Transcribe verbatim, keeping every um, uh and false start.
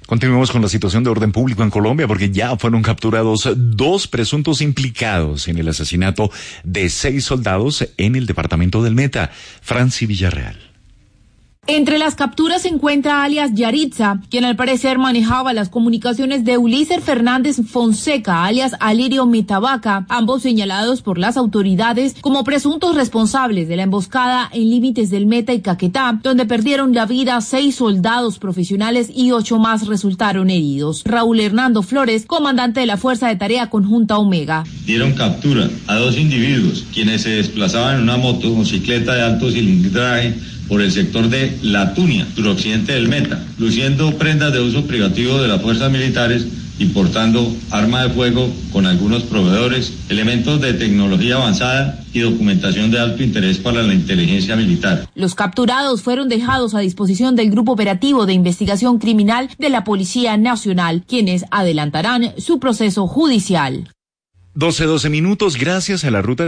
Continuemos con la situación de orden público en Colombia porque ya fueron capturados dos presuntos implicados en el asesinato de seis soldados en el departamento del Meta. Franci Villarreal. Entre las capturas se encuentra alias Yaritza, quien al parecer manejaba las comunicaciones de Uliser Fernández Fonseca, alias Alirio Metabaca, ambos señalados por las autoridades como presuntos responsables de la emboscada en límites del Meta y Caquetá, donde perdieron la vida seis soldados profesionales y ocho más resultaron heridos. Raúl Hernando Flores, comandante de la Fuerza de Tarea Conjunta Omega. Dieron captura a dos individuos, quienes se desplazaban en una motocicleta de alto cilindraje por el sector de La Tunia, suroccidente del Meta, luciendo prendas de uso privativo de las fuerzas militares y portando arma de fuego con algunos proveedores, elementos de tecnología avanzada y documentación de alto interés para la inteligencia militar. Los capturados fueron dejados a disposición del Grupo Operativo de Investigación Criminal de la Policía Nacional, quienes adelantarán su proceso judicial. doce, doce minutos, gracias a la ruta